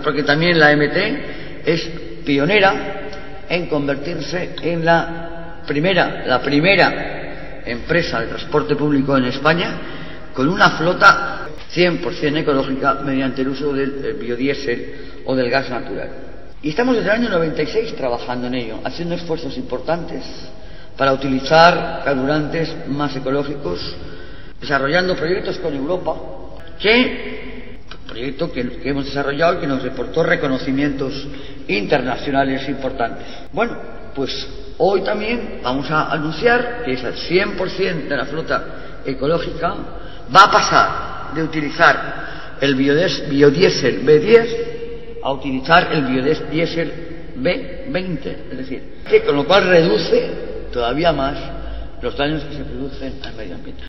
porque también la MT es pionera en convertirse en la primera empresa de transporte público en España con una flota 100% ecológica mediante el uso del biodiesel o del gas natural. Y estamos desde el año 96 trabajando en ello, haciendo esfuerzos importantes para utilizar carburantes más ecológicos, desarrollando proyectos con Europa, proyecto que hemos desarrollado y que nos reportó reconocimientos internacionales importantes. Bueno, pues hoy también vamos a anunciar que el 100% de la flota ecológica va a pasar de utilizar el biodiesel B10 a utilizar el biodiesel B20, es decir, con lo cual reduce todavía más los daños que se producen al medio ambiente.